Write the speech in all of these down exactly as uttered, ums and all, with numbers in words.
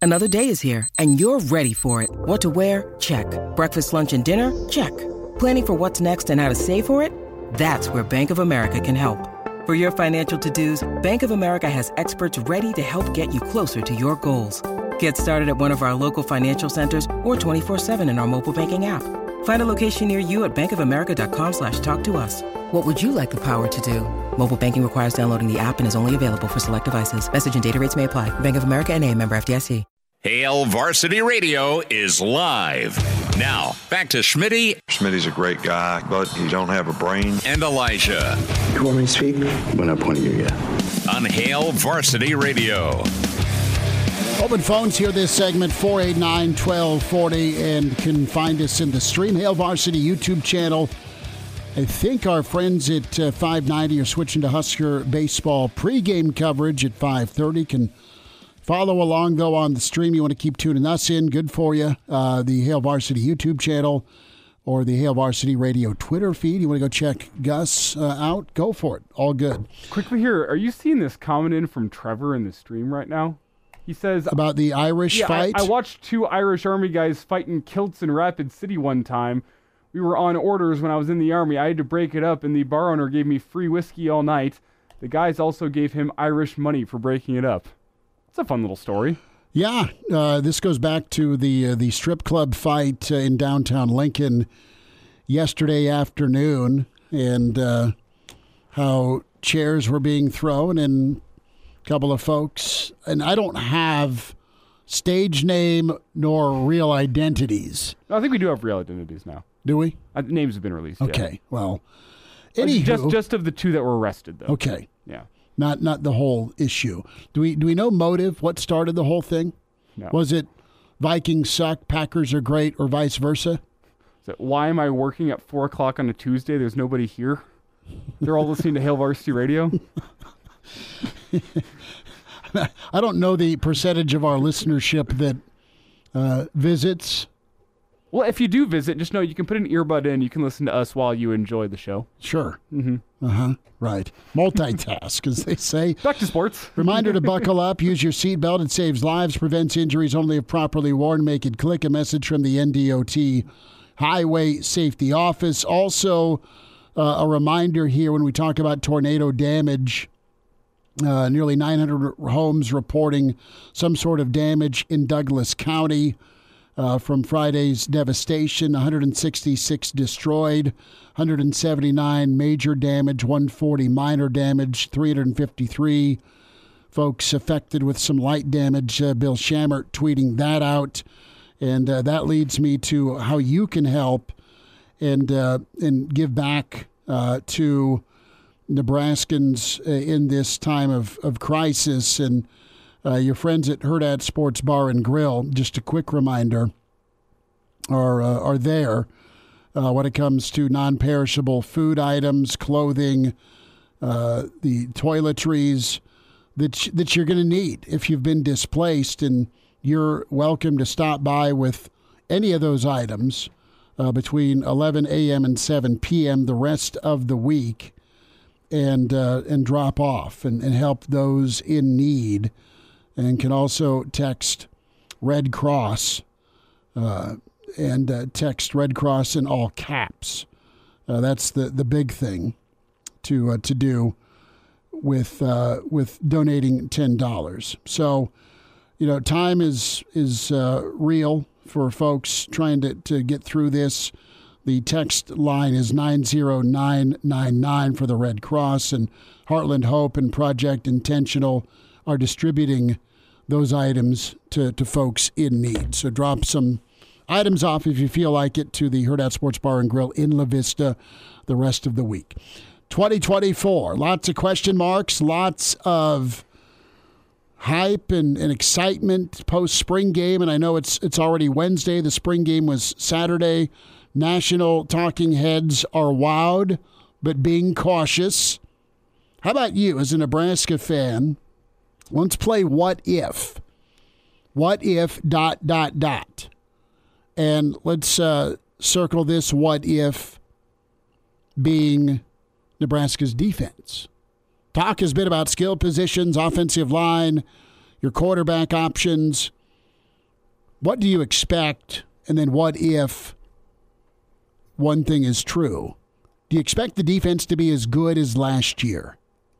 Another day is here, and you're ready for it. What to wear? Check. Breakfast, lunch, and dinner? Check. Planning for what's next and how to save for it? That's where Bank of America can help. For your financial to-dos, Bank of America has experts ready to help get you closer to your goals. Get started at one of our local financial centers or twenty-four seven in our mobile banking app. Find a location near you at bankofamerica.com slash talk to us. What would you like the power to do? Mobile banking requires downloading the app and is only available for select devices. Message and data rates may apply. Bank of America N A, member F D I C. Hail Varsity Radio is live. Now, back to Schmitty. Schmitty's a great guy, but he don't have a brain. And Elijah. You want me to speak? We're not pointing you yet. On Hail Varsity Radio. Open phones here this segment, four eight nine, one two four zero, and can find us in the Stream Hail Varsity YouTube channel. I think our friends at uh, five ninety are switching to Husker baseball pregame coverage at five thirty. Can follow along, though, on the stream. You want to keep tuning us in. Good for you. Uh, the Hail Varsity YouTube channel or the Hail Varsity Radio Twitter feed. You want to go check Gus uh, out? Go for it. All good. Quickly here, are you seeing this comment in from Trevor in the stream right now? He says... About the Irish yeah, fight? I, I watched two Irish Army guys fight in kilts in Rapid City one time. We were on orders when I was in the Army. I had to break it up, and the bar owner gave me free whiskey all night. The guys also gave him Irish money for breaking it up. It's a fun little story. Yeah, uh, this goes back to the uh, the strip club fight uh, in downtown Lincoln yesterday afternoon, and uh, how chairs were being thrown, and a couple of folks. And I don't have stage name nor real identities. No, I think we do have real identities now. Do we? Uh, names have been released. Okay, yeah. well, Uh, anywho, just just of the two that were arrested, though. okay. Yeah. Not not the whole issue. Do we do we know motive? What started the whole thing? No. Was it Vikings suck, Packers are great, or vice versa? So why am I working at four o'clock on a Tuesday? There's nobody here. They're all listening to Hail Varsity Radio. I don't know the percentage of our listenership that uh, visits. Well, if you do visit, just know you can put an earbud in. You can listen to us while you enjoy the show. Sure. Mm-hmm. Uh-huh. Right. Multitask, as they say. Back to sports. Reminder to buckle up. Use your seatbelt. It saves lives, prevents injuries only if properly worn. Make it click. A message from the N D O T Highway Safety Office. Also, uh, a reminder here when we talk about tornado damage. Uh, nearly nine hundred homes reporting some sort of damage in Douglas County. Uh, from Friday's devastation, one hundred sixty-six destroyed, one hundred seventy-nine major damage, one hundred forty minor damage, three hundred fifty-three folks affected with some light damage. Uh, Bill Shammert tweeting that out. And uh, that leads me to how you can help and, uh, and give back uh, to Nebraskans uh, in this time of, of crisis. And Uh, your friends at Hurrdat Sports Bar and Grill, just a quick reminder, are uh, are there uh, when it comes to non-perishable food items, clothing, uh, the toiletries that that you're going to need if you've been displaced, and you're welcome to stop by with any of those items uh, between eleven a.m. and seven p.m. the rest of the week, and uh, and drop off and, and help those in need. And can also text Red Cross uh, and uh, text Red Cross in all caps. Uh, that's the, the big thing to uh, to do with uh, with donating ten dollars. So, you know, time is is uh, real for folks trying to, to get through this. The text line is nine zero nine nine nine for the Red Cross, and Heartland Hope and Project Intentional are distributing those items to, to folks in need. So drop some items off if you feel like it to the Hurrdat Sports Bar and Grill in La Vista the rest of the week. twenty twenty-four, lots of question marks, lots of hype and, and excitement post-spring game, and I know it's it's already Wednesday. The spring game was Saturday. National talking heads are wowed, but being cautious. How about you as a Nebraska fan? Let's play what if. What if dot, dot, dot. And let's uh, circle this what if being Nebraska's defense. Talk has been about skill positions, offensive line, your quarterback options. what do you expect, and then what if one thing is true? Do you expect the defense to be as good as last year?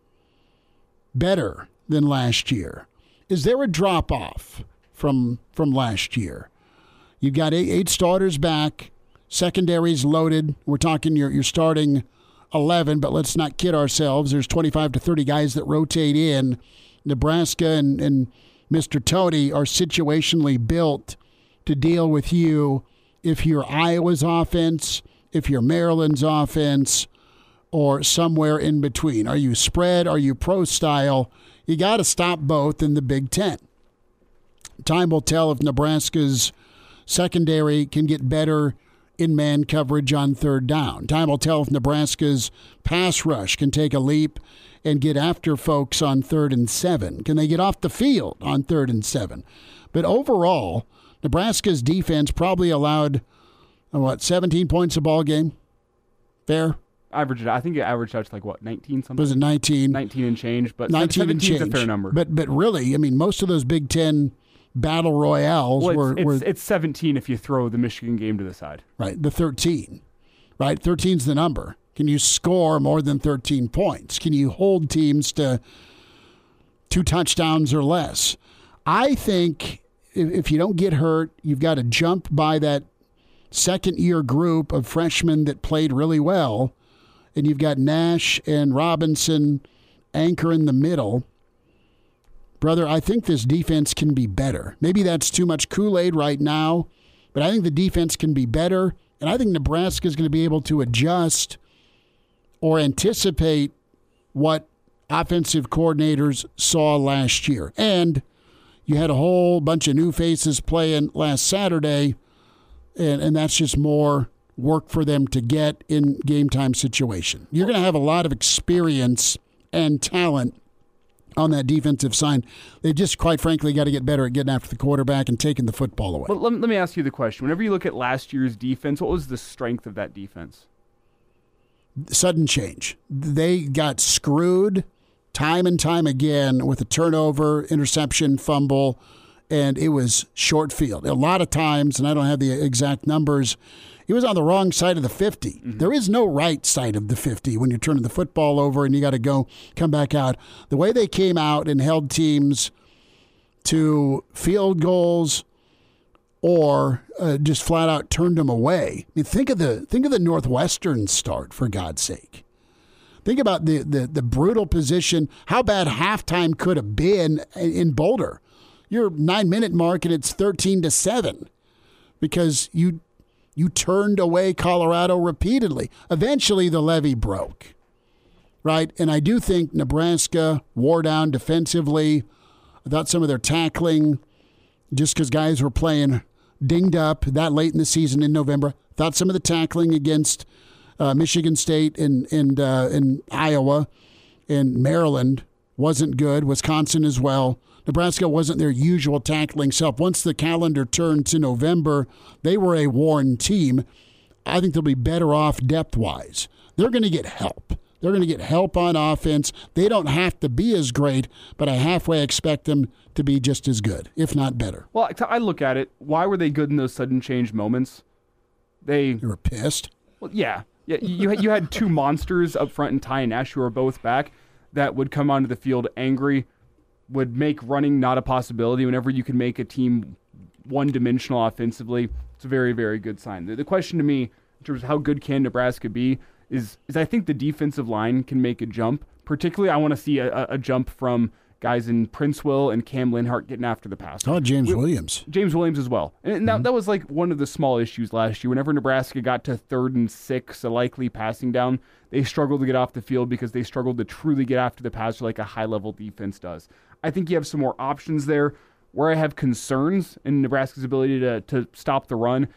Better than last year? Is there a drop-off from from last year? You've got eight, eight starters back, secondaries loaded. We're talking you're, you're starting eleven, but let's not kid ourselves. There's twenty-five to thirty guys that rotate in. Nebraska and, and Mister Tony are situationally built to deal with you if you're Iowa's offense, if you're Maryland's offense, or somewhere in between. Are you spread? Are you pro style? You got to stop both in the Big Ten. Time will tell if Nebraska's secondary can get better in man coverage on third down. Time will tell if Nebraska's pass rush can take a leap and get after folks on third and seven. Can they get off the field on third and seven? But overall, Nebraska's defense probably allowed, what, seventeen points a ball game? Fair? Average, I think it averaged out to like, what, nineteen something? Was it nineteen? nineteen and change, but nineteen and change. Is a fair number. But, but really, I mean, most of those Big Ten battle royales well, it's, were, it's, were... It's seventeen if you throw the Michigan game to the side. Right, the thirteen. Right, thirteen's the number. Can you score more than thirteen points? Can you hold teams to two touchdowns or less? I think if, if you don't get hurt, you've got to jump by that second-year group of freshmen that played really well, and you've got Nash and Robinson anchor in the middle. Brother, I think this defense can be better. Maybe that's too much Kool-Aid right now, but I think the defense can be better, and I think Nebraska is going to be able to adjust or anticipate what offensive coordinators saw last year. And you had a whole bunch of new faces playing last Saturday, and, and that's just more work for them to get in game time situation. You're going to have a lot of experience and talent on that defensive side. They just, quite frankly, got to get better at getting after the quarterback and taking the football away. But let, let me ask you the question. Whenever you look at last year's defense, what was the strength of that defense? Sudden change. They got screwed time and time again with a turnover, interception, fumble, and it was short field. A lot of times, and I don't have the exact numbers, it was on the wrong side of the fifty. Mm-hmm. There is no right side of the fifty when you're turning the football over and you got to go, come back out. The way they came out and held teams to field goals or uh, just flat out turned them away. I mean, think of the think of the Northwestern start, for God's sake. Think about the, the, the brutal position, how bad halftime could have been in Boulder. Your nine-minute mark, and it's thirteen to seven because you you turned away Colorado repeatedly. Eventually, the levee broke, right? And I do think Nebraska wore down defensively. I thought some of their tackling, just because guys were playing dinged up that late in the season in November, thought some of the tackling against uh, Michigan State and, and, uh, and Iowa and Maryland wasn't good. Wisconsin as well. Nebraska wasn't their usual tackling self. Once the calendar turned to November, they were a worn team. I think they'll be better off depth-wise. They're going to get help. They're going to get help on offense. They don't have to be as great, but I halfway expect them to be just as good, if not better. Well, I look at it. Why were they good in those sudden change moments? They, they were pissed. Well, yeah. yeah you, you had two monsters up front in Ty and Nash who were both back that would come onto the field angry, would make running not a possibility. Whenever you can make a team one-dimensional offensively, it's a very, very good sign. The, the question to me, in terms of how good can Nebraska be, is is I think the defensive line can make a jump. Particularly, I want to see a, a jump from guys in Princeville and Cam Linhart getting after the pass. Oh, James we, Williams. James Williams as well. And mm-hmm. that, that was like one of the small issues last year. Whenever Nebraska got to third and six, a likely passing down, they struggled to get off the field because they struggled to truly get after the passer like a high-level defense does. I think you have some more options there. Where I have concerns in Nebraska's ability to, to stop the run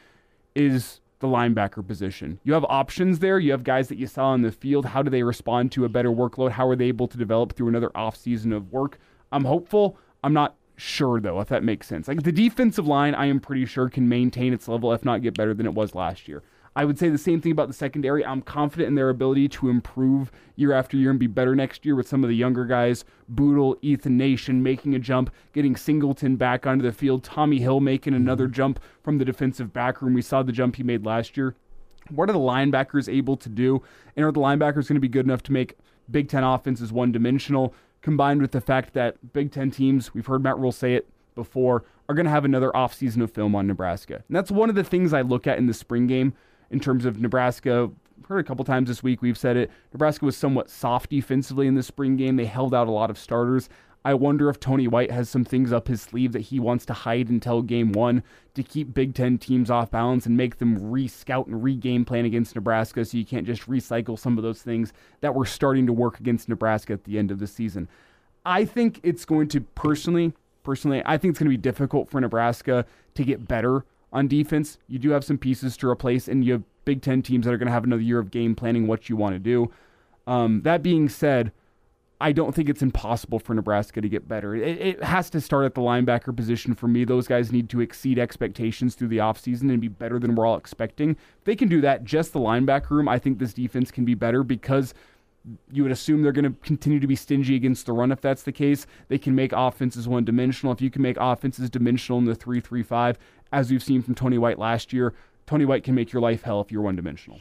is the linebacker position. You have options there. You have guys that you saw on the field. How do they respond to a better workload? How are they able to develop through another offseason of work? I'm hopeful. I'm not sure, though, if that makes sense. Like the defensive line, I am pretty sure can maintain its level, if not get better than it was last year. I would say the same thing about the secondary. I'm confident in their ability to improve year after year and be better next year with some of the younger guys. Boodle, Ethan Nation making a jump, getting Singleton back onto the field. Tommy Hill making another jump from the defensive back room. We saw the jump he made last year. What are the linebackers able to do? And are the linebackers going to be good enough to make Big Ten offenses one-dimensional, combined with the fact that Big Ten teams, we've heard Matt Rule say it before, are going to have another offseason of film on Nebraska. And that's one of the things I look at in the spring game in terms of Nebraska. Heard a couple times this week, we've said it. Nebraska was somewhat soft defensively in the spring game. They held out a lot of starters. I wonder if Tony White has some things up his sleeve that he wants to hide until game one to keep Big Ten teams off balance and make them re-scout and re-game plan against Nebraska, so you can't just recycle some of those things that were starting to work against Nebraska at the end of the season. I think it's going to personally, personally, I think it's going to be difficult for Nebraska to get better on defense. You do have some pieces to replace, and you have Big Ten teams that are going to have another year of game planning what you want to do. Um, that being said, I don't think it's impossible for Nebraska to get better. It, it has to start at the linebacker position for me. Those guys need to exceed expectations through the offseason and be better than we're all expecting. If they can do that, just the linebacker room, I think this defense can be better because you would assume they're going to continue to be stingy against the run if that's the case. They can make offenses one-dimensional. If you can make offenses dimensional in the three three five, as we've seen from Tony White last year, Tony White can make your life hell if you're one-dimensional.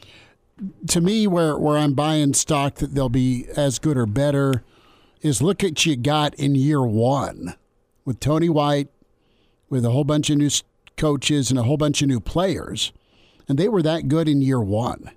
To me, where, where I'm buying stock that they'll be as good or better is look at what you got in year one with Tony White, with a whole bunch of new coaches and a whole bunch of new players, and they were that good in year one.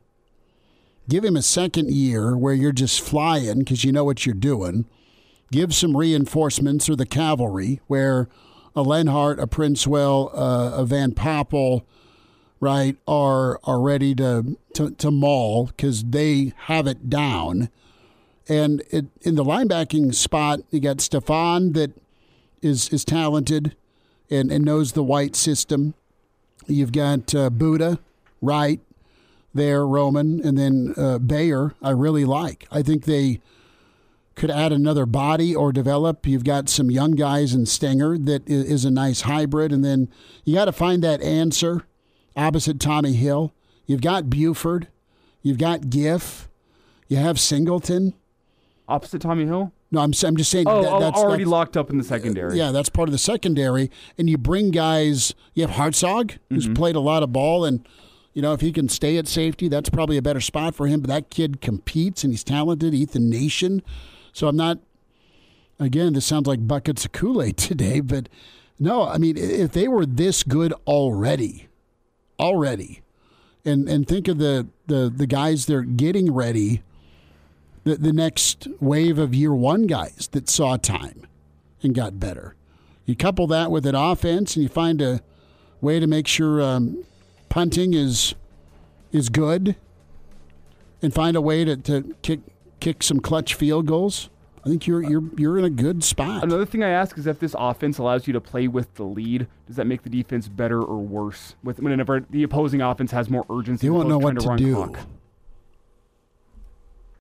Give him a second year where you're just flying because you know what you're doing. Give some reinforcements or the cavalry where a Lenhart, a Princewell, uh, a Van Poppel, right, are are ready to to, to maul because they have it down. And it, in the linebacking spot, you got Stefan that is is talented and, and knows the White system. You've got uh, Buddha, right, there, Roman, and then uh, Bayer I really like. I think they could add another body or develop. You've got some young guys in Stenger that is, is a nice hybrid. And then you got to find that answer opposite Tommy Hill. You've got Buford. You've got Giff. You have Singleton. Opposite Tommy Hill? No, I'm I'm just saying. Oh, that, that's already that's, locked up in the secondary. Yeah, that's part of the secondary. And you bring guys. You have Hartzog, who's Mm-hmm. played a lot of ball, and you know if he can stay at safety, that's probably a better spot for him. But that kid competes and he's talented. Ethan Nation. So I'm not. Again, this sounds like buckets of Kool-Aid today, but no, I mean if they were this good already, already, and and think of the the the guys they're getting ready. The, the next wave of year one guys that saw time and got better. You couple that with an offense and you find a way to make sure um, punting is is good and find a way to, to kick kick some clutch field goals. I think you're you're you're in a good spot. Another thing I ask is if this offense allows you to play with the lead, does that make the defense better or worse? With whenever the opposing offense has more urgency, they won't know what to, to run do. clock?